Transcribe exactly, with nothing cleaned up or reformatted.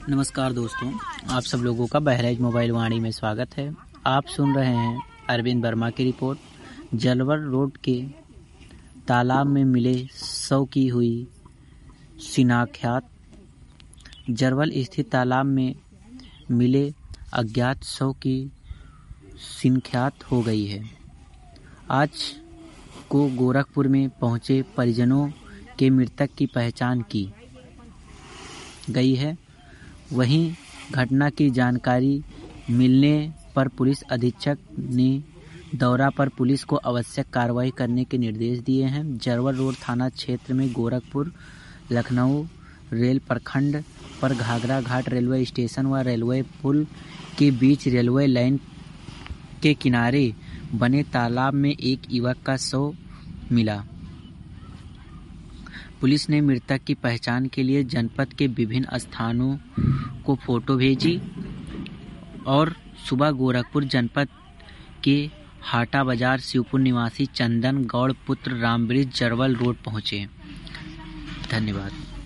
नमस्कार दोस्तों, आप सब लोगों का बहराइच मोबाइल वाणी में स्वागत है। आप सुन रहे हैं अरविंद वर्मा की रिपोर्ट। जलवर रोड के तालाब में मिले शव की हुई शिनाख्यात। जरवल स्थित तालाब में मिले अज्ञात शव की शिनाख्यात हो गई है। आज को गोरखपुर में पहुंचे परिजनों के मृतक की पहचान की गई है। वहीं घटना की जानकारी मिलने पर पुलिस अधीक्षक ने दौरा पर पुलिस को आवश्यक कार्रवाई करने के निर्देश दिए हैं। जरवल रोड थाना क्षेत्र में गोरखपुर लखनऊ रेल प्रखंड पर घाघरा घाट रेलवे स्टेशन व रेलवे पुल के बीच रेलवे लाइन के किनारे बने तालाब में एक युवक का शव मिला। पुलिस ने मृतक की पहचान के लिए जनपद के विभिन्न स्थानों को फोटो भेजी और सुबह गोरखपुर जनपद के हाटा बाजार शिवपुर निवासी चंदन गौड़ पुत्र रामब्रिज जरवल रोड पहुंचे। धन्यवाद।